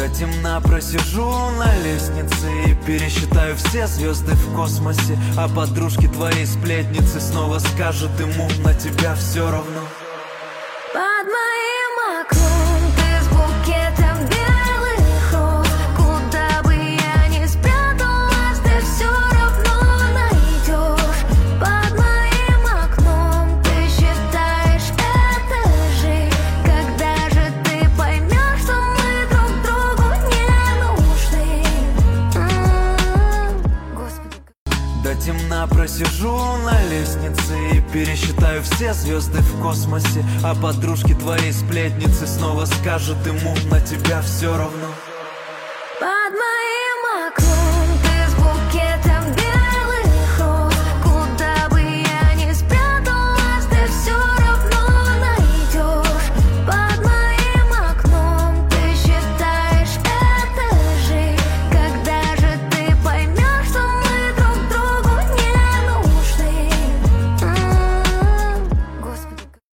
До темна просижу на лестнице и пересчитаю все звезды в космосе. А подружки твоей сплетницы снова скажут ему: на тебя все равно. Под моим окном ты с букетом белых роз. Куда бы я ни спряталась, ты все равно найдешь. Под моим окном ты считаешь это жизнь. Когда же ты поймешь, что мы друг другу не нужны? Господи. До темна просижу на лестнице и пересчитаю все звезды в космосе. А подружки твоей сплетницы снова скажут ему: на тебя все равно.